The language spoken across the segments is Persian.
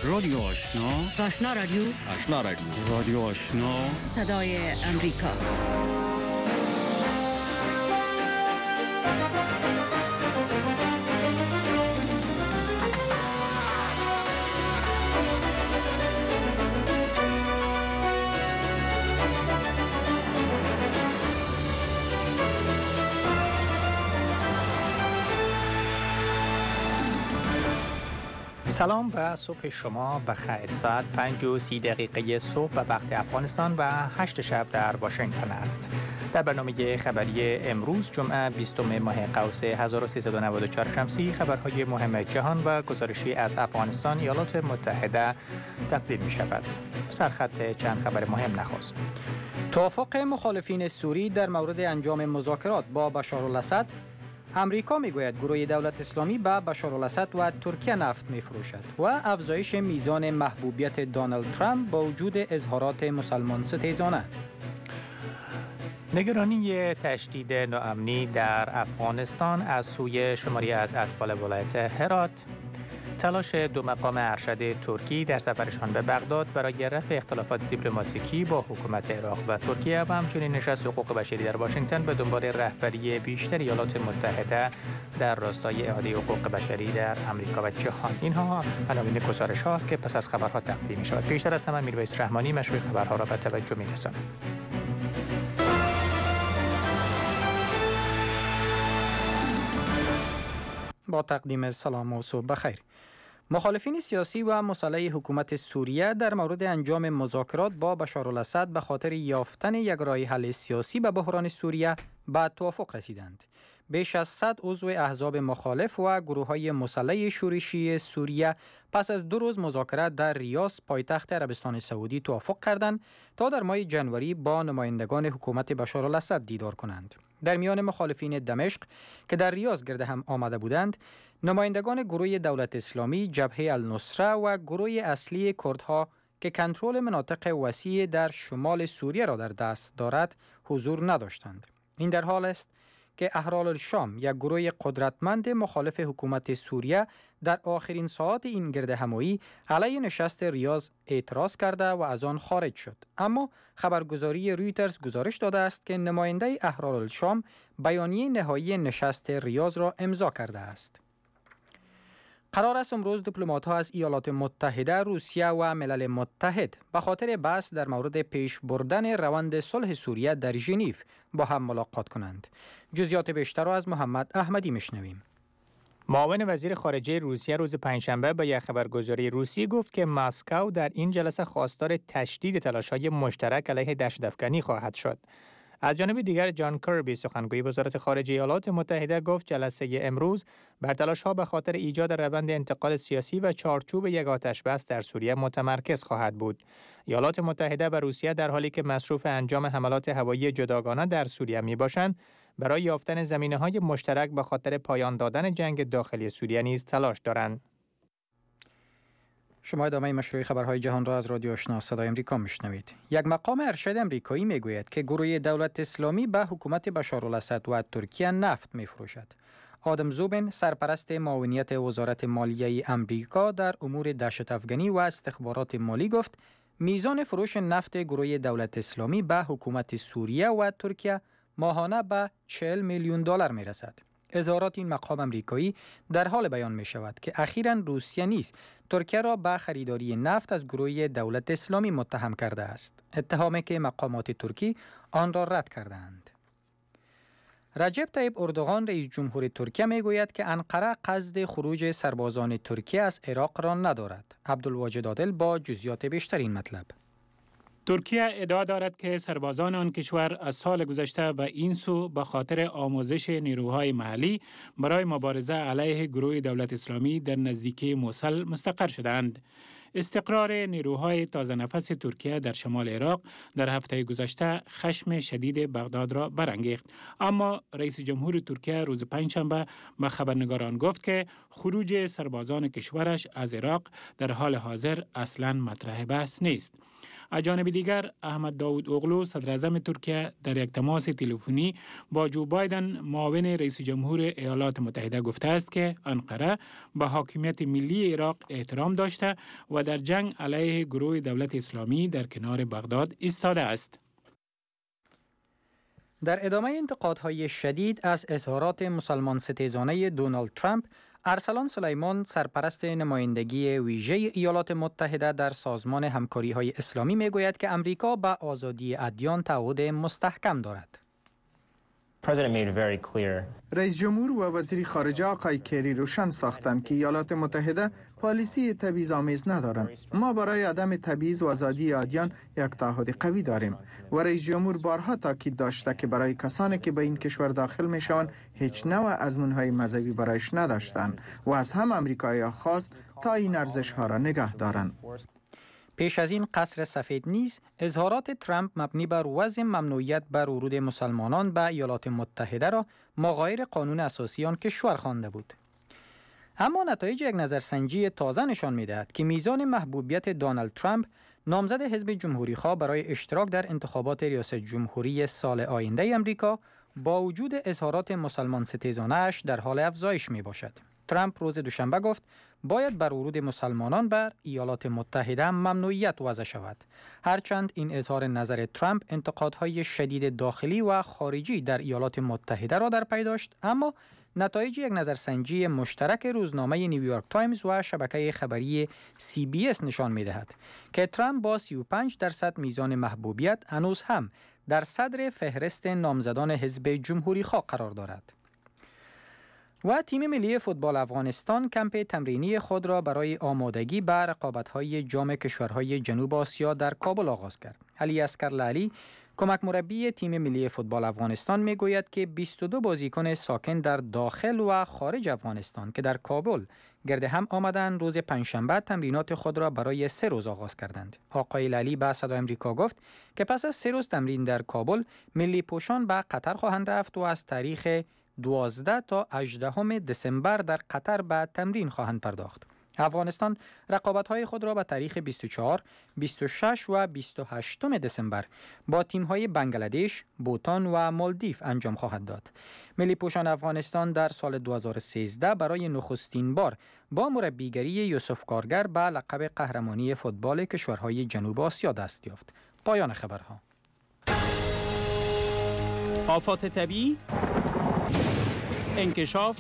رادیو آشنا، آشنا رادیو، آشنا رادیو، رادیو آشنا، صدای امریکا. سلام و صبح شما بخیر. ساعت 5:30 صبح به وقت افغانستان و 8 شب در واشنگتن است. در برنامه خبری امروز جمعه 20 ماه قوس 1394 شمسی خبرهای مهم جهان و گزارشی از افغانستان، ایالات متحده تقدیم می شود. سرخط چند خبر مهم نخست. توافق مخالفین سوری در مورد انجام مذاکرات با بشارالاسد. امریکا میگوید گروه دولت اسلامی به بشارالاسد و ترکیه نفت میفروشد و افزایش میزان محبوبیت دونالد ترامپ با وجود اظهارات مسلمان ستیزانه. نگرانی تشدید ناامنی در افغانستان از سوی شماری از اطفال ولایت هرات. تلاش دو مقام ارشد ترکی در سفرشان به بغداد برای رفع اختلافات دیپلماتیکی با حکومت عراق و ترکیه و همچنین نشست حقوق بشری در واشنگتن به دنبال رهبری بیشتر ایالات متحده در راستای اعاده حقوق بشری در امریکا و جهان. اینها عناوین گزارش هاست که پس از خبرها تقدیم می شود. پیشتر از همه میرویس رحمانی مشروع خبرها را به توجه می رساند. با تقدیم سلام و صبح بخیر. مخالفین سیاسی و مسلح حکومت سوریه در مورد انجام مذاکرات با بشارالاسد به خاطر یافتن یک راه حل سیاسی به بحران سوریه به توافق رسیدند. بیش از 100 عضو احزاب مخالف و گروه‌های مسلح شورشی سوریه پس از 2 روز مذاکرات در ریاض پایتخت عربستان سعودی توافق کردند تا در ماه جنوری با نمایندگان حکومت بشارالاسد دیدار کنند. در میان مخالفین دمشق که در ریاض گرد هم آمده بودند، نمایندگان گروه دولت اسلامی، جبهه النصره و گروه اصلی کردها که کنترل مناطق وسیع در شمال سوریه را در دست دارد، حضور نداشتند. این در حال است که احرار الشام، یک گروه قدرتمند مخالف حکومت سوریه، در آخرین ساعات این گرد همایی علیه نشست ریاض اعتراض کرده و از آن خارج شد. اما خبرگزاری رویترز گزارش داده است که نماینده احرار الشام بیانیه نهایی نشست ریاض را امضا کرده است. قرار است امروز دیپلمات‌ها از ایالات متحده، روسیه و ملل متحد به خاطر بحث در مورد پیش بردن روند صلح سوریه در ژنو با هم ملاقات کنند. جزئیات بیشتر را از محمد احمدی میشنویم. معاون وزیر خارجه روسیه روز پنجشنبه به یک خبرگزاری روسی گفت که مسکو در این جلسه خواستار تشدید تلاش‌های مشترک علیه دهشت‌افکنی خواهد شد. از جانب دیگر جان کربی، سخنگوی وزارت خارجه ایالات متحده، گفت جلسه امروز بر تلاش‌ها به خاطر ایجاد روند انتقال سیاسی و چارچوب یک آتش‌بس در سوریه متمرکز خواهد بود. ایالات متحده و روسیه در حالی که مصروف انجام حملات هوایی جداگانه در سوریه میباشند، برای یافتن زمینه‌های مشترک به خاطر پایان دادن جنگ داخلی سوریه نیز تلاش دارند. شما ادامه مشروع خبرهای جهان را از رادیو آشنا صدای امریکا میشنوید. یک مقام ارشد امریکایی میگوید که گروه دولت اسلامی به حکومت بشارالاسد و ترکیه نفت میفروشد. آدم زوبن، سرپرست معاونیت وزارت مالیه امریکا در امور دهشت‌افکنی و استخبارات مالی، گفت میزان فروش نفت گروه دولت اسلامی به حکومت سوریه و ترکیه ماهانه به 40 میلیون دلار میرسد. اظهارات این مقام امریکایی در حال بیان می شود که اخیراً روسیه نیز ترکیه را به خریداری نفت از گروه دولت اسلامی متهم کرده است. اتهامی که مقامات ترکی آن را رد کردند. رجب طیب اردوغان، رئیس جمهور ترکیه، می گوید که انقره قصد خروج سربازان ترکیه از عراق را ندارد. عبدالواجد عادل با جزئیات بیشتر این مطلب. ترکیه ادعا دارد که سربازان آن کشور از سال گذشته به این سو به خاطر آموزش نیروهای محلی برای مبارزه علیه گروه دولت اسلامی در نزدیکی موصل مستقر شدند. استقرار نیروهای تازه نفس ترکیه در شمال عراق در هفته گذشته خشم شدید بغداد را برانگیخت. اما رئیس جمهور ترکیه روز پنجشنبه به خبرنگاران گفت که خروج سربازان کشورش از عراق در حال حاضر اصلاً مطرح بحث نیست. از جانب دیگر احمد داود اوغلو، صدر اعظم ترکیه، در یک تماس تلفنی با جو بایدن، معاون رئیس جمهور ایالات متحده، گفته است که انقره به حاکمیت ملی عراق احترام داشته و در جنگ علیه گروه دولت اسلامی در کنار بغداد ایستاده است. در ادامه انتقادهای شدید از اظهارات مسلمان ستیزانه دونالد ترامپ، ارسلان سلیمان سرپرست نمایندگی ویژه ایالات متحده در سازمان همکاری‌های اسلامی میگوید که امریکا به آزادی ادیان تعهد مستحکم دارد. رئیس جمهور و وزیر خارجه آقای کری روشن ساختند که ایالات متحده پالیسی تبعیض‌آمیز ندارند. ما برای عدم تبعیض و آزادی ادیان یک تعهد قوی داریم و رئیس جمهور بارها تاکید داشته که برای کسانی که به این کشور داخل میشوند هیچ نوع آزمون‌های مذهبی برایش نداشتند و از هم آمریکایی‌ها خواست تا این ارزش‌ها را نگه دارند. پیش از این قصر سفید نیز اظهارات ترامپ مبنی بر وضع ممنوعیت بر ورود مسلمانان به ایالات متحده را مغایر قانون اساسی آن کشور خوانده بود. اما نتایج یک نظرسنجی تازه نشان می‌دهد که میزان محبوبیت دونالد ترامپ، نامزد حزب جمهوری‌خواه برای اشتراک در انتخابات ریاست جمهوری سال آینده امریکا، با وجود اظهارات مسلمان ستیزانه‌اش در حال افزایش میباشد. ترامپ روز دوشنبه گفت باید بر ورود مسلمانان بر ایالات متحده ممنوعیت وضع شود. هرچند این اظهار نظر ترامپ انتقادهای شدید داخلی و خارجی در ایالات متحده را در پی داشت، اما نتایج یک نظرسنجی مشترک روزنامه نیویورک تایمز و شبکه خبری CBS نشان می‌دهد که ترامپ با 35% میزان محبوبیت هنوز هم در صدر فهرست نامزدان حزب جمهوری‌خواه قرار دارد. و تیم ملی فوتبال افغانستان کمپ تمرینی خود را برای آمادگی به رقابت‌های جام کشورهای جنوب آسیا در کابل آغاز کرد. علی اصغرلعلی، کمک مربی تیم ملی فوتبال افغانستان، میگوید که 22 بازیکن ساکن در داخل و خارج افغانستان که در کابل گرد هم آمدند، روز پنجشنبه تمرینات خود را برای 3 روز آغاز کردند. آقای لعلی به صدای آمریکا گفت که پس از 3 روز تمرین در کابل، ملی پوشان به قطر خواهند رفت و از تاریخ 12 تا 18 دسامبر در قطر به تمرین خواهند پرداخت. افغانستان رقابت‌های خود را به تاریخ 24، 26 و 28 دسامبر با تیم‌های بنگلادش، بوتان و مالدیو انجام خواهد داد. ملی پوشان افغانستان در سال 2013 برای نخستین بار با مربیگری یوسف کارگر به لقب قهرمانی فوتبال کشورهای جنوب آسیا دست یافت. پایان خبرها. آفات طبیعی، انکشاف،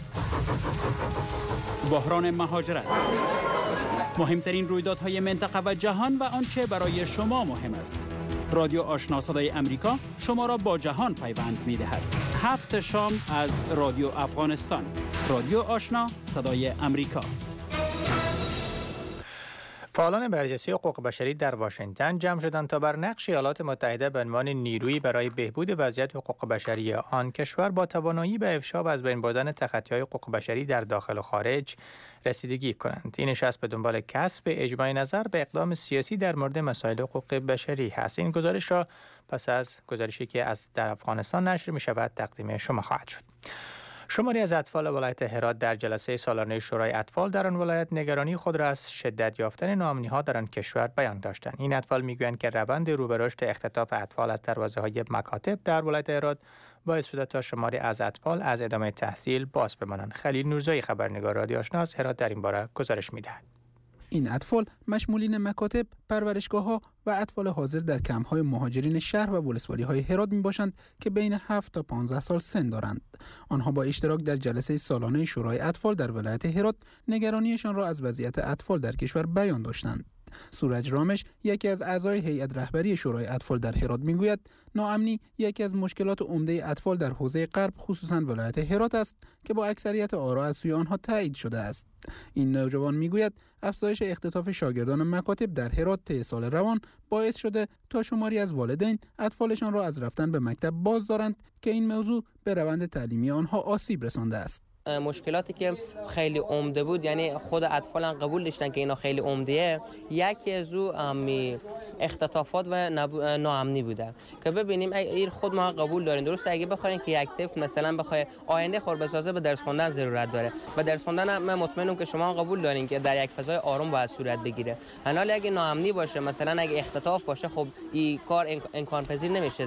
بحران مهاجرت، مهمترین رویدادهای منطقه و جهان و آنچه برای شما مهم است. رادیو آشنا صدای امریکا شما را با جهان پیوند می‌دهد. 7 شام از رادیو افغانستان. رادیو آشنا صدای امریکا. فعالان برجسته حقوق بشری در واشنگتن جمع شدند تا بر نقش ایالات متحده به عنوان نیرویی برای بهبود وضعیت حقوق بشری آن کشور با توانایی به افشا و از بین بردن تخطی‌های حقوق بشری در داخل و خارج رسیدگی کنند. این نشست به دنبال کسب اجماع نظر به اقدام سیاسی در مورد مسائل حقوق بشری هست. این گزارش را پس از گزارشی که از در افغانستان نشر می شود تقدیم شما خواهد شد. شماری از اطفال ولایت هرات در جلسه سالانه شورای اطفال در آن ولایت نگرانی خود را از شدت یافتن ناامنی‌ها در آن کشور بیان داشتند. این اطفال میگویند که روند رو به رشد اختطاف اطفال از دروازه‌های مکاتب در ولایت هرات باعث شده تا شماری از اطفال از ادامه تحصیل باز بمانند. خلیل نورزایی، خبرنگار رادیو آشنا از هرات، در این باره گزارش می‌دهد. این اطفال مشمولین مکاتب، پرورشگاه‌ها و اطفال حاضر در کمپ‌های مهاجرین شهر و ولسوالی‌های هرات میباشند که بین 7 تا 15 سال سن دارند. آنها با اشتراک در جلسه سالانه شورای اطفال در ولایت هرات نگرانیشان را از وضعیت اطفال در کشور بیان داشتند. سورج رامش، یکی از اعضای هیئت رهبری شورای اطفال در هرات، میگوید ناامنی یکی از مشکلات عمده اطفال در حوزه غرب خصوصا ولایت هرات است که با اکثریت آرا از سوی آنها تایید شده است. این نوجوان میگوید افزایش اختطاف شاگردان مکاتب در هرات طی سال روان باعث شده تا شماری از والدین اطفالشان را از رفتن به مکتب باز دارند که این موضوع به روند تعلیمی آنها آسیب رسانده است. مشکلاتی که خیلی عمده بود، یعنی خود اطفال هم قبول داشتن که اینا خیلی عمدهه، یکی از اختطافات و ناامنی بوده که ببینیم این خود ما قبول داریم. درسته اگه بخوایم که یک طفل مثلا بخواد آینده خود بسازه به درس خوندن ضرورت داره و درس خوندن من مطمئنم که شما قبول دارین که در یک فضای آروم باید صورت بگیره. حالا اگه ناامنی باشه، مثلا اگه اختطاف باشه، خب این کار امکان پذیر نمیشه دیگه.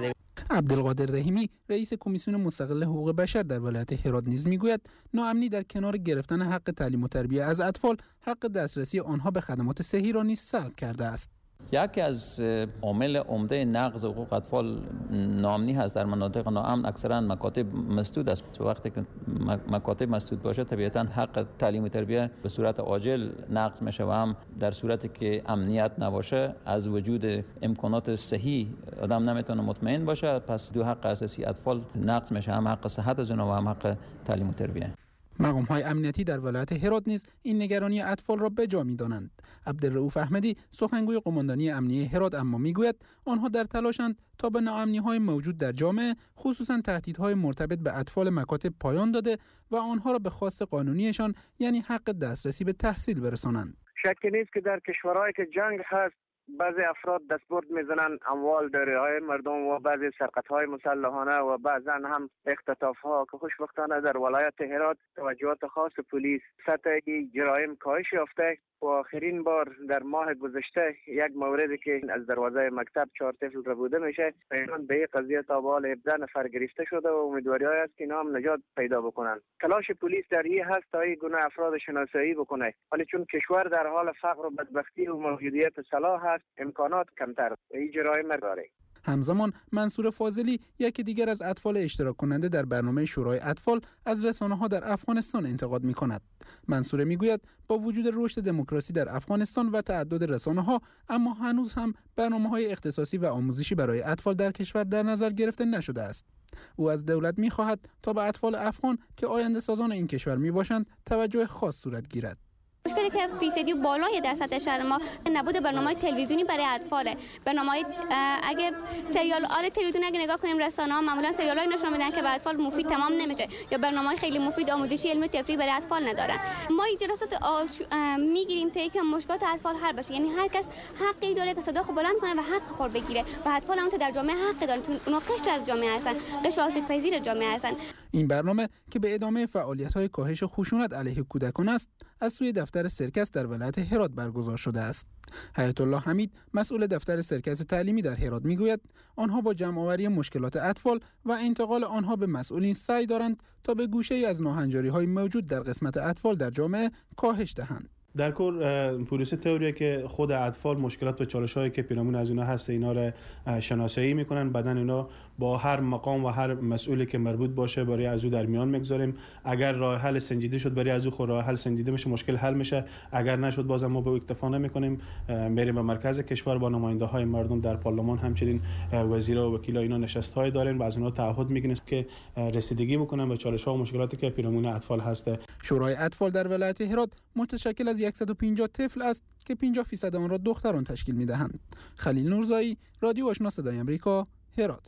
عبدالقادر رحیمی رئیس کمیسیون مستقل حقوق بشر در ولایت هرات نیز میگوید ناامنی در کنار گرفتن حق تعلیم و تربیت از اطفال، حق دسترسی آنها به خدمات صحی را نیز سلب کرده است. یکی از عامل عمده نقض حقوق اطفال ناامنی هست. در مناطق ناامن اکثرا مکاتب مسدود است. وقتی که مکاتب مسدود باشه طبیعتا حق تعلیم و تربیت به صورت عاجل نقض میشه و هم در صورتی که امنیت نباشه از وجود امکانات صحی آدم نمیتونه مطمئن باشه. پس دو حق اساسی اطفال نقض میشه، هم حق صحت از اونها و هم حق تعلیم و تربیت. مقام‌های امنیتی در ولایت هرات نیز این نگرانی اطفال را به جا می‌دانند. عبدالرؤوف احمدی سخنگوی قماندانی امنیه هرات اما میگوید آنها در تلاشند تا به ناامنی‌های موجود در جامعه خصوصا تهدیدهای مرتبط به اطفال مکاتب پایان داده و آنها را به خواست قانونیشان یعنی حق دسترسی به تحصیل برسانند. شکی نیست که در کشورهایی که جنگ هست بعضی افراد دستبرد میزنن اموال دارایی‌های مردم و بعضی سرقت‌های مسلحانه و بعضا هم اختطاف‌ها که خوشبختانه در ولایت هرات توجهات خاص پلیس سطح جرایم کاهش یافته و آخرین بار در ماه گذشته یک موردی که از دروازه مکتب 4 طفل ربوده میشه پیران به این قضیه تا به حال 17 نفر گرفته شده و امیدواری است که اینا هم نجات پیدا بکنن. تلاش پلیس در این هست تا این گونه افراد شناسایی بکنه، ولی چون کشور در حال فقر و بدبختی و موجودیت سلاح هست امکانات کمتر این جرایم داره. همزمان منصور فاضلی یکی دیگر از اطفال اشتراک کننده در برنامه شورای اطفال از رسانه‌ها در افغانستان انتقاد می‌کند. منصور میگوید با وجود رشد دموکراسی در افغانستان و تعدد رسانه‌ها اما هنوز هم برنامه‌های اختصاصی و آموزشی برای اطفال در کشور در نظر گرفته نشده است. او از دولت می‌خواهد تا به اطفال افغان که آینده سازان این کشور میباشند توجه خاص صورت گیرد. مشکلی که فیصدی بالای در سطح شهر ما نبود برنامه‌های تلویزیونی برای اطفاله. برنامه‌های اگه سریال تلویزیونی اگه نگاه کنیم رسانه‌ها معمولا سریالای نشون میدن که برای اطفال مفید تمام نمیشه یا برنامه‌های خیلی مفید آموزشی علمی تفریحی برای اطفال ندارن. ما جلسات میگیریم تا اینکه مشکلات اطفال حل بشه، یعنی هر کس حقی داره که صدا خود بلند کنه و حق خود بگیره و اطفال اون در جامعه حق دارن، اونا قشر از جامعه هستن، قشر آسیب پذیر جامعه هستن. این برنامه که به ادامه فعالیت‌های کاهش خشونت علیه کودکان است از سوی دفتر سرکس در ولایت هرات برگزار شده است. حیات الله حمید مسئول دفتر سرکس تعلیمی در هرات میگوید آنها با جمع‌آوری مشکلات اطفال و انتقال آنها به مسئولین سعی دارند تا به گوشه‌ای از ناهنجاری‌های موجود در قسمت اطفال در جامعه کاهش دهند. در کل پروسه طوریه که خود اطفال مشکلات و چالش‌هایی که پیرامون از اینا هست اینا را شناسایی میکنن، بعدن اینا با هر مقام و هر مسئولی که مربوط باشه برای از او در میان میگذاریم. اگر راه حل سنجیده شد برای از او خود راه حل سنجیده میشه، مشکل حل میشه. اگر نشد بازم ما به او اکتفا نمیکنیم، میریم به مرکز کشور با نماینده‌های مردم در پارلمان، همچنین وزیرا و وکیلا اینا نشست‌های دارن و از اونها تعهد میگیرن که رسیدگی بکنن به چالش‌ها و مشکلاتی که پیرامون اطفال هست. شورای اطفال در ولایت هرات متشکل از 150 طفل است که 50% آن را دختران تشکیل می‌دهند. خلیل نورزایی، رادیو آشنا صدای آمریکا، هرات.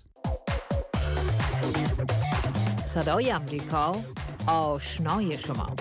صدای آمریکا، آشنای شما.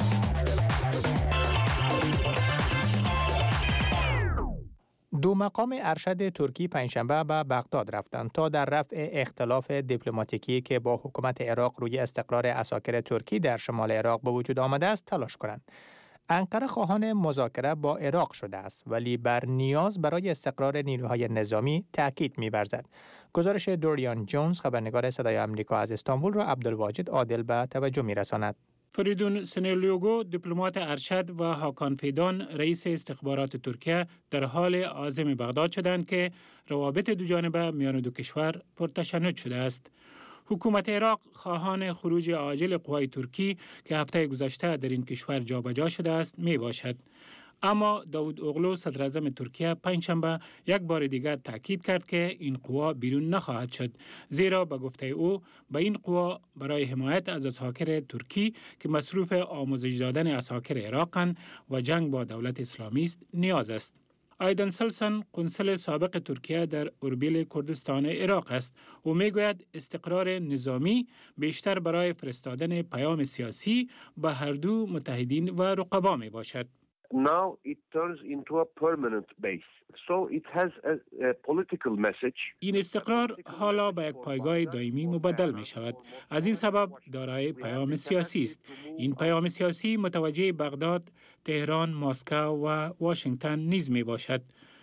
دو مقام ارشد ترکی پنجشنبه به بغداد رفتند تا در رفع اختلاف دیپلماتیکی که با حکومت عراق روی استقرار عساکر ترکی در شمال عراق به وجود آمده است تلاش کنند. انقره خواهان مذاکره با عراق شده است ولی بر نیاز برای استقرار نیروهای نظامی تاکید می‌ورزد. گزارش دوریان جونز خبرنگار صدای آمریکا از استانبول را عبدالواجد عادل به توجه می‌رساند. فریدون سنیلیوگو دیپلمات ارشد و هاکان فیدان رئیس استخبارات ترکیه در حال عازم بغداد شدند که روابط دوجانبه میان دو کشور پرتشنج شده است. حکومت عراق خواهان خروج عاجل قوای ترکی که هفته گذشته در این کشور جابجا شده است می باشد. اما داود اوغلو صدر اعظم ترکیه پنجشنبه یک بار دیگر تاکید کرد که این قوا بیرون نخواهد شد، زیرا به گفته او به این قوا برای حمایت از عساکر ترکی که مصروف آموزش دادن عساکر عراقند و جنگ با دولت اسلامی است نیاز است. آیدن سلسن قنصل سابق ترکیه در اربیل کردستان عراق است و میگوید استقرار نظامی بیشتر برای فرستادن پیام سیاسی به هر دو متحدین و رقبا می باشد. Now it turns into a permanent base. So it has a political message. این استقرار حالا به یک پایگاه دائمی مبدل می شود. از این سبب دارای پیام سیاسی است. این پیام سیاسی متوجه بغداد، تهران، مسکو و واشنگتن نیز می باشد.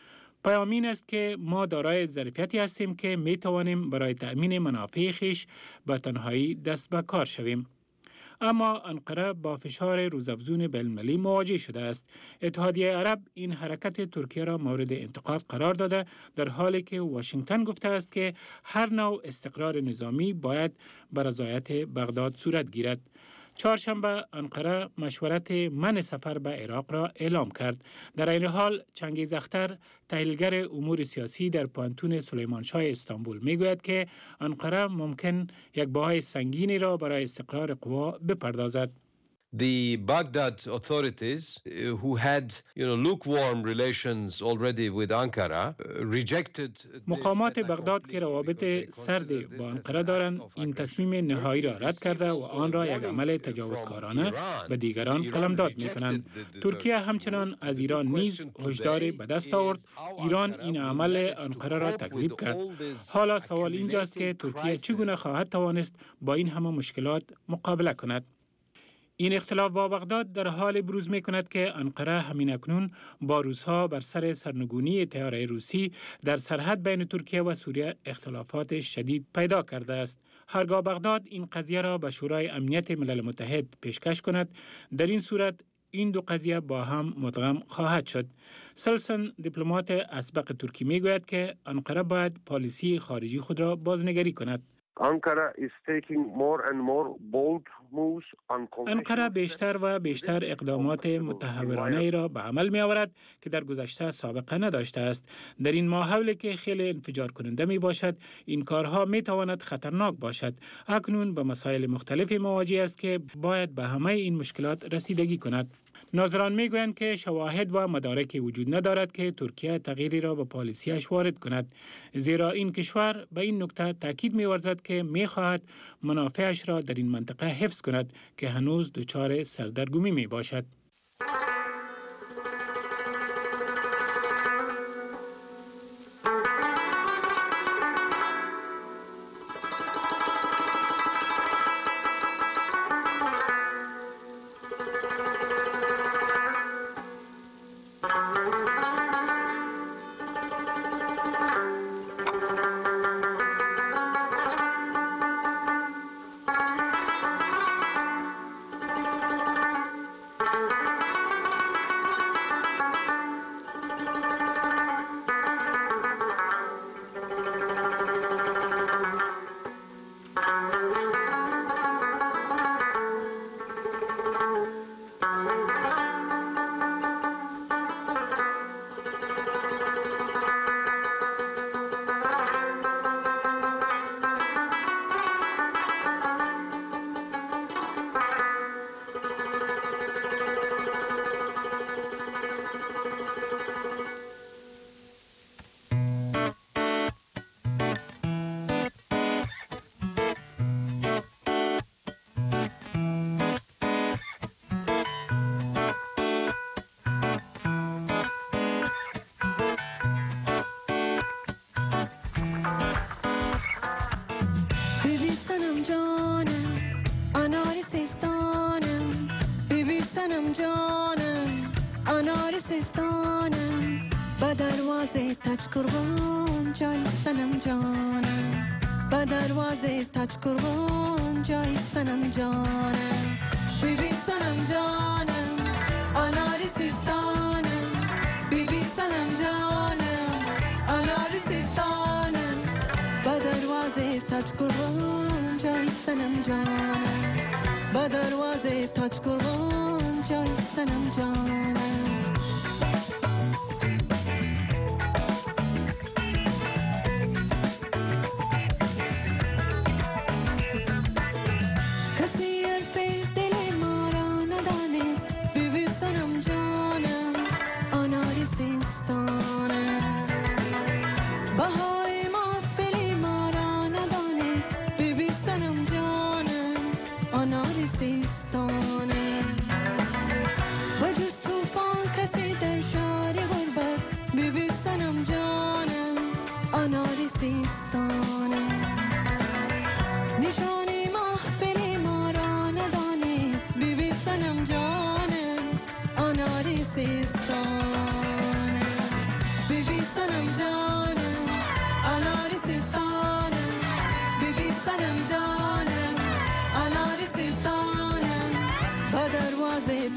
پیام این است که ما دارای ظرفیتی هستیم که می توانیم برای تأمین منافع خویش به تنهایی دست به کار شویم. اما انقره با فشار روزافزون بین‌المللی مواجه شده است. اتحادیه عرب این حرکت ترکیه را مورد انتقاد قرار داده، در حالی که واشنگتن گفته است که هر نوع استقرار نظامی باید بر رضایت بغداد صورت گیرد. چهارشنبه انقره مشورت منع سفر به عراق را اعلام کرد. در این حال چنگیز اختر، تحلیلگر امور سیاسی در پانتون سلیمانشاه استانبول میگوید که انقره ممکن یک بهای سنگینی را برای استقرار قوا بپردازد. The Baghdad authorities who had lukewarm relations already with Ankara rejected مقامات بغداد که روابط سرد با انقره دارند این تصمیم نهایی را رد کرده و آن را یک عمل تجاوزکارانه به دیگران قلمداد می‌کنند. ترکیه همچنان از ایران نیز هشدار به دست آورد. ایران این عمل انقره را تکذیب کرد. حالا سوال اینجاست که ترکیه چگونه خواهد توانست با این همه مشکلات مقابله کند؟ این اختلاف با بغداد در حال بروز می کند که انقره همین اکنون با روس‌ها بر سر سرنگونی طیاره روسی در سرحد بین ترکیه و سوریه اختلافات شدید پیدا کرده است. هرگاه بغداد این قضیه را به شورای امنیت ملل متحد پیشکش کند، در این صورت این دو قضیه با هم مدغم خواهد شد. سلسن، دیپلمات اسبق ترکی می گوید که انقره باید پالیسی خارجی خود را بازنگری کند. انقره بیشتر و بیشتر اقدامات متهورانه ای را به عمل می آورد که در گذشته سابقه نداشته است. در این ماحولی که خیلی انفجار کننده می باشد، این کارها می تواند خطرناک باشد. اکنون به مسائل مختلفی مواجه است که باید به همه این مشکلات رسیدگی کند. ناظران میگویند که شواهد و مدارکی وجود ندارد که ترکیه تغییری را به پالیسیش وارد کند، زیرا این کشور به این نکته تاکید می‌ورزد که می‌خواهد منافعش را در این منطقه حفظ کند که هنوز دچار سردرگمی میباشد.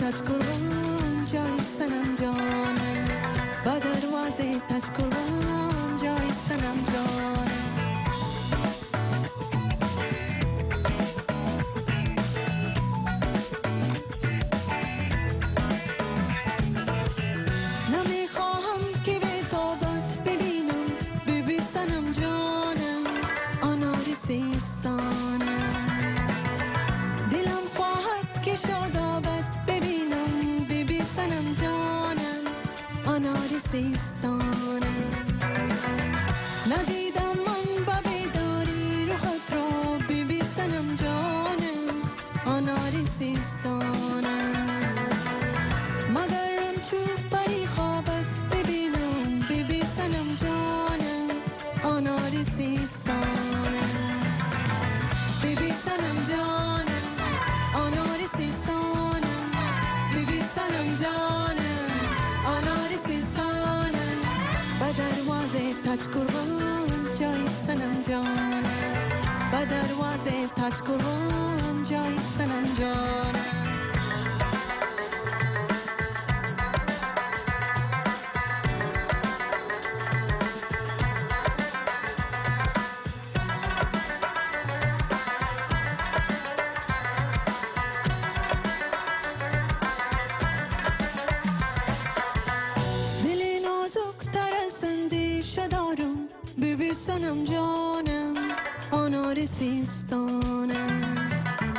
تاج قربان جای سنم جانم با دروازه تاج قربان جای سنم جانم نمیخواهم که به تابت ببینم بیبی سنم جانم آناری سیستانم دلم خواهد که شادابت ببینم بیبی سنم جانم آناری سیستانم ندیدم من با بیداری رو خود رو بیبی سنم جانم آناری سیستانم مگرم چوب بری خوابت ببینم بیبی سنم جانم آناری سیستانم بیبی سنم جانم آناری سیستانم بیبی سنم جانم آناری سیستانم با دروازه تاج قربان جای سنم جانم با دروازه تاج قربان جای سنم جانم دل نازک تر از اندیشه دارم بیبی سنم جانم آنار سیستانم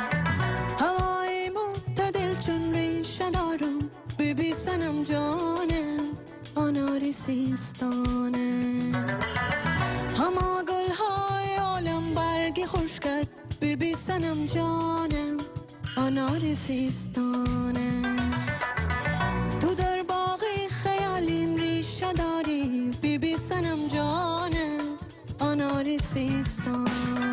هوای معتدل چون ریشه دارم بیبی سنم جانم آنار سیستانم همه گلهای عالم برگ خشکت بیبی سنم جانم آنار سیستانم تو در باغ خیالیم ریشه داری بیبی سنم جانم آنار سیستان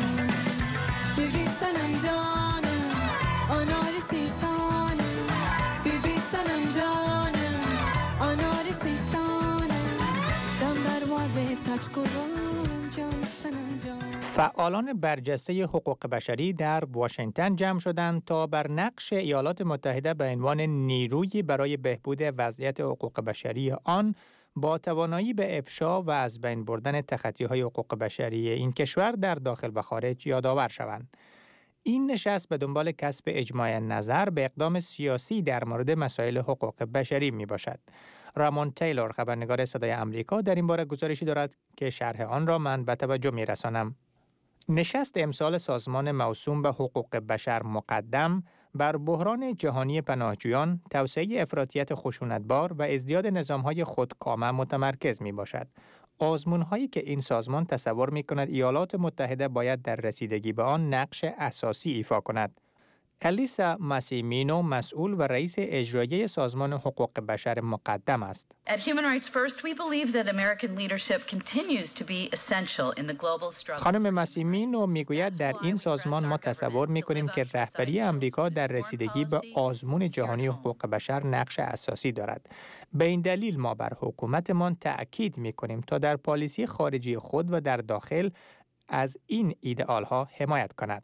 بیبی سنم جانم آنار سیستانم بیبی سنم جانم آنار سیستانم دم دروازه تاج قربان جای سنم جانم. فعالان برجسته حقوق بشری در واشنگتن جمع شدند تا بر نقش ایالات متحده به عنوان نیرویی برای بهبود وضعیت حقوق بشری آن با توانایی به افشا و از بین بردن تخطی‌های حقوق بشری این کشور در داخل و خارج یادآور شوند. این نشست به دنبال کسب اجماع نظر به اقدام سیاسی در مورد مسائل حقوق بشری می باشد. رامون تیلور خبرنگار صدای آمریکا در این باره گزارشی دارد که شرح آن را من به توجه می رسانم. نشست امسال سازمان موسوم به حقوق بشر مقدم بر بحران جهانی پناهجویان، توسعه افراطیت خشونتبار و ازدیاد نظام‌های خودکامه متمرکز می‌باشد. آزمون‌هایی که این سازمان تصور می‌کند ایالات متحده باید در رسیدگی به آن نقش اساسی ایفا کند. الیسا ماسیمینو مسئول و رئیس اجرایی سازمان حقوق بشر مقدم است. At Human Rights First, we believe that American leadership continues to be essential in the global struggle. خانم ماسیمینو میگوید در این سازمان ما تصور می‌کنیم که رهبری آمریکا در رسیدگی به آزمون جهانی حقوق بشر نقش اساسی دارد. به این دلیل ما بر حکومتمان تأکید می‌کنیم تا در پالیسی خارجی خود و در داخل از این ایدئال‌ها حمایت کند.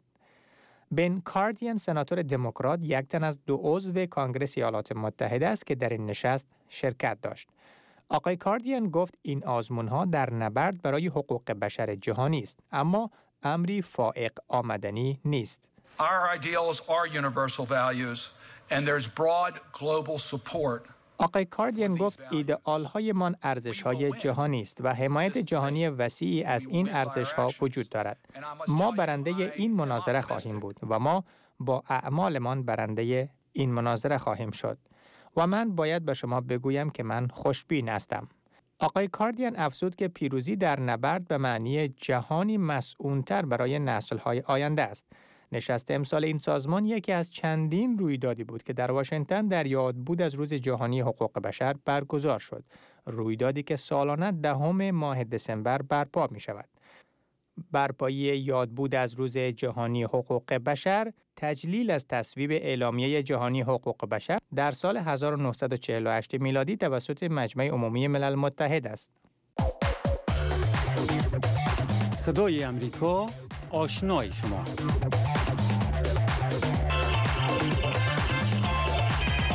بن کاردین سناتور دموکرات یک تن از 2 عضو کانگرس ایالات متحده است که در این نشست شرکت داشت. آقای کاردین گفت این آزمون‌ها در نبرد برای حقوق بشر جهانی است، اما امری فائق آمدنی نیست. Our ideals are universal values and there's broad global support. آقای کاردین گفت ایدئال‌هایمان ارزش‌های جهانی است و حمایت جهانی وسیعی از این ارزش‌ها وجود دارد. ما برنده این مناظره خواهیم بود و ما با اعمالمان برنده این مناظره خواهیم شد. و من باید به شما بگویم که من خوشبین هستم. آقای کاردین افزود که پیروزی در نبرد به معنی جهانی مسئول‌تر برای نسل‌های آینده است. نشست امسال این سازمان یکی از چندین رویدادی بود که در واشنگتن در یاد بود از روز جهانی حقوق بشر برگزار شد. رویدادی که سالانه 10 ماه دسامبر برپا می شود. برپایی یاد بود از روز جهانی حقوق بشر تجلیل از تصویب اعلامیه جهانی حقوق بشر در سال 1948 میلادی توسط مجمع عمومی ملل متحد است. صدای آمریکا، آشنای شما.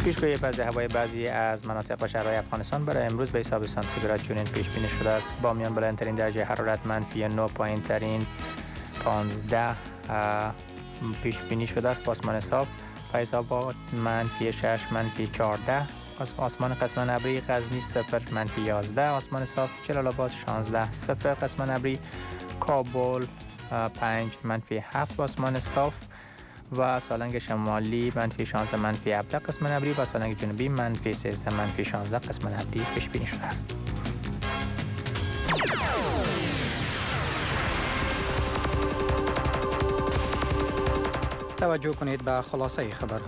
پیشگویی وضع هوای بعضی از مناطق و شهرهای افغانستان برای امروز به حساب سانتیگراد چنین پیش بینی شده است: بامیان بلندترین درجه حرارت -9، پایینترین 15 پیش بینی شده است. آسمان صاف فیض‌آباد -6، -14. آسمان قسمت ابری غزنی 0، -11. آسمان صاف جلال آباد 16، 0 قسمت ابری. کابل 5، -7 آسمان صاف. و سالنگ شمالی -16، -17 قسمت ابری. و سالنگ جنوبی -13، -16 قسمت ابری پیش بینی شده است. توجه کنید به خلاصه خبرها.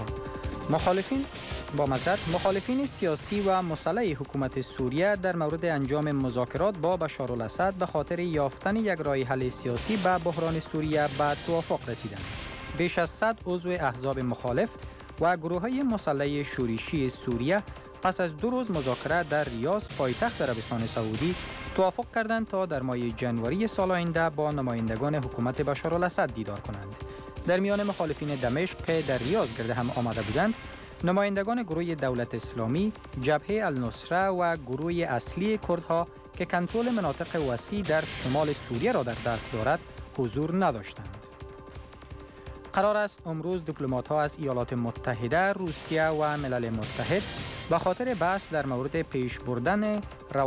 مخالفین سیاسی و مسلح حکومت سوریه در مورد انجام مذاکرات با بشار الاسد به خاطر یافتن یک راه حل سیاسی به بحران سوریه به توافق رسیدند. بیش از 100 عضو احزاب مخالف و گروه‌های مسلح شورشی سوریه پس از 2 روز مذاکره در ریاض پایتخت عربستان سعودی توافق کردند تا در ماه ژانویه سال آینده با نمایندگان حکومت بشار الاسد دیدار کنند. در میان مخالفین دمشق که در ریاض گرد هم آمده بودند، نمایندگان گروه دولت اسلامی، جبهه النصره و گروه اصلی کردها که کنترل مناطق وسیع در شمال سوریه را در دست دارد، حضور نداشتند. قرار است امروز دیپلمات‌ها از ایالات متحده، روسیه و ملل متحد به خاطر بحث در مورد پیش بردن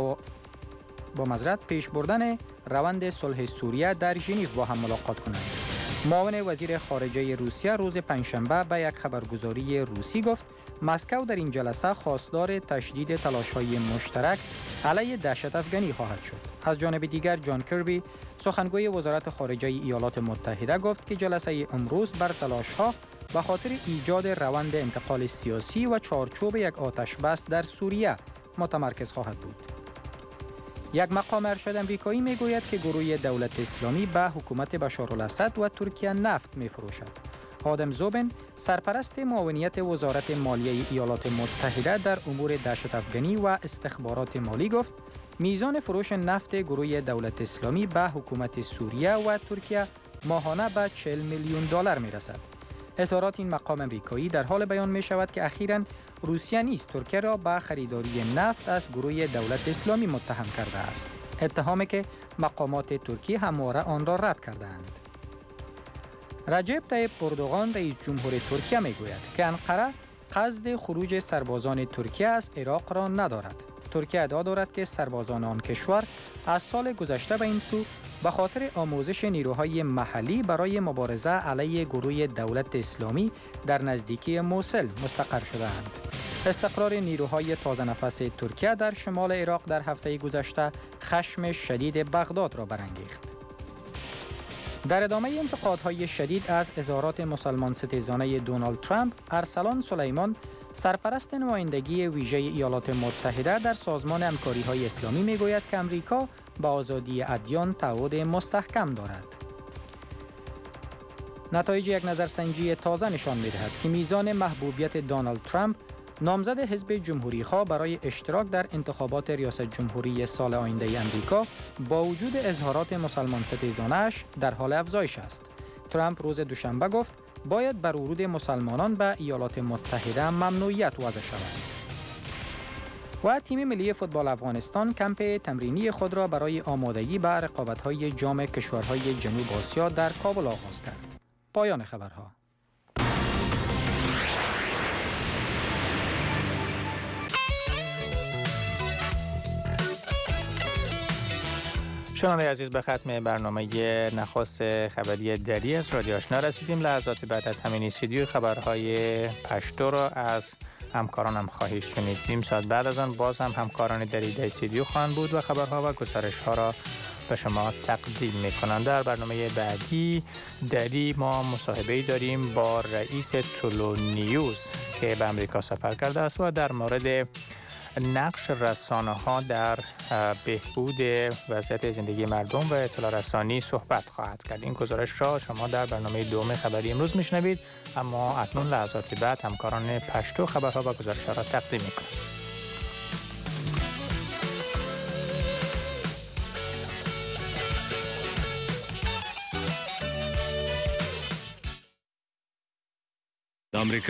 روند صلح سوریه در ژنو با هم ملاقات کنند. معاون وزیر خارجه روسیه روز پنجشنبه به یک خبرگزاری روسی گفت مسکو در این جلسه خواستار تشدید تلاش‌های مشترک علیه دهشت افغانی خواهد شد. از جانب دیگر جان کربی سخنگوی وزارت خارجه ایالات متحده گفت که جلسه امروز بر تلاش‌ها به خاطر ایجاد روند انتقال سیاسی و چارچوب یک آتش بس در سوریه متمرکز خواهد بود. یک مقام ارشد امریکایی میگوید که گروه دولت اسلامی به حکومت بشار الاسد و ترکیه نفت میفروشد. آدم زوبن، سرپرست معاونیت وزارت مالیه ایالات متحده در امور دهشت افغانی و استخبارات مالی گفت میزان فروش نفت گروه دولت اسلامی به حکومت سوریه و ترکیه ماهانه به 40 میلیون دلار میرسد. اظهارات این مقام امریکایی در حال بیان می شود که اخیراً روسیه نیز ترکیه را به خریداری نفت از گروه دولت اسلامی متهم کرده است. اتهامی که مقامات ترکی همواره آن را رد کردند. رجب طیب اردوغان رئیس جمهور ترکیه می گوید که انقره قصد خروج سربازان ترکیه از عراق را ندارد. ترکیه ادعا دارد که سربازان آن کشور از سال گذشته به این سو به خاطر آموزش نیروهای محلی برای مبارزه علیه گروه دولت اسلامی در نزدیکی موصل مستقر شده‌اند. استقرار نیروهای تازه نفس ترکیه در شمال عراق در هفته گذشته خشم شدید بغداد را برانگیخت. در ادامه انتقادهای شدید از اظهارات مسلمان ستیزانه دونالد ترامپ، ارسلان سلیمان، سرپرست نمایندگی ویژه ایالات متحده در سازمان همکاری‌های اسلامی میگوید که امریکا با آزادی ادیان تعهد مستحکم دارد. نتایج یک نظرسنجی تازه نشان می‌دهد که میزان محبوبیت دونالد ترامپ، نامزد حزب جمهوری‌خواه برای اشتراک در انتخابات ریاست جمهوری سال آینده امریکا، با وجود اظهارات مسلمان ستیزانه‌اش در حال افزایش است. ترامپ روز دوشنبه گفت باید بر ورود مسلمانان به ایالات متحده ممنوعیت وضع شود. و تیم ملی فوتبال افغانستان کمپ تمرینی خود را برای آمادگی به رقابت‌های جام کشورهای جنوب آسیا در کابل آغاز کرد. پایان خبرها. شنونده عزیز، به ختم برنامه نخست خبری دری از رادیو آشنا رسیدیم. لحظات بعد از همین استودیو خبرهای پشتو را از همکارانم خواهید شنید. نیم ساعت بعد از آن باز هم همکاران دری در استودیو خواهند بود و خبرها و گزارش‌ها را به شما تقدیم می‌کنند. در برنامه بعدی دری ما مصاحبه‌ای داریم با رئیس تولو نیوز که به امریکا سفر کرده است و در مورد نقش رسانه‌ها در بهبود وضعیت زندگی مردم و اطلاع رسانی صحبت خواهد کرد. این گزارش را شما در برنامه دوم خبری امروز میشنوید، اما اکنون لحظاتی بعد همکاران پشتو خبرها و گزارش‌ها را تقدیم می‌کنند.